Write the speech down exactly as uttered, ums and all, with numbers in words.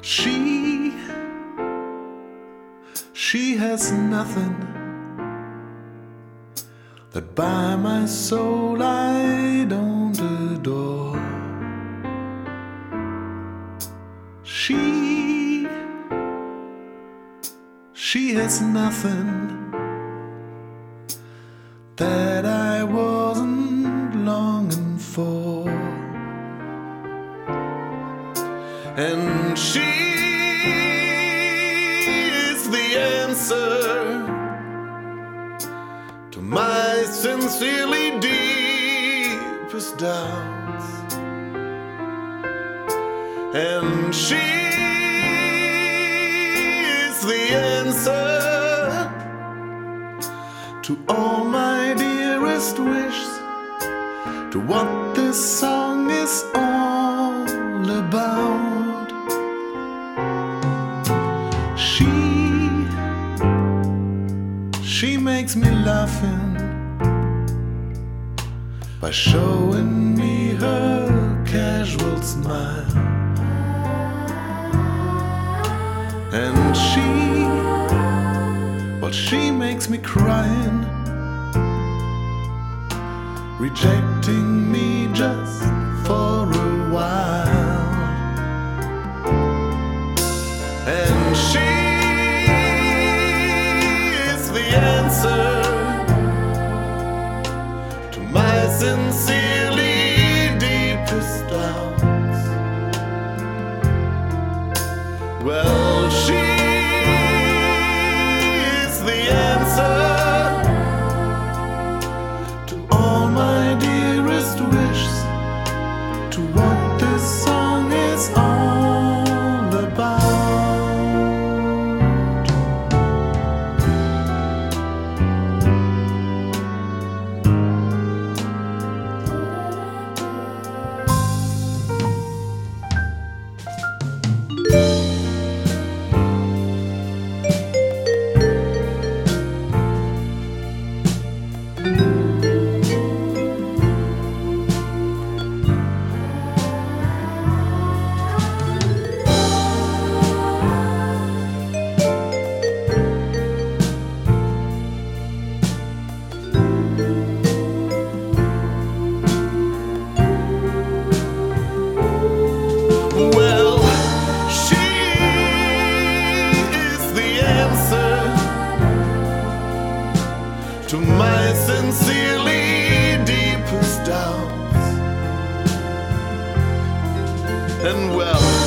She, she has nothing that by my soul I don't adore. She, she has nothing that I wasn't longing for. And she is the answer to my sincerely deepest doubts. And she is the answer to all my dearest wishes, to what this song is all about. She, she makes me laughing by showing me her casual smile. And she, well, she makes me crying, rejecting me just for a while. And she is the answer to my sincerely deepest doubts. Well, she is the answer to all my dearest wishes, to what this song is all about. To my sincerely deepest doubts. And well,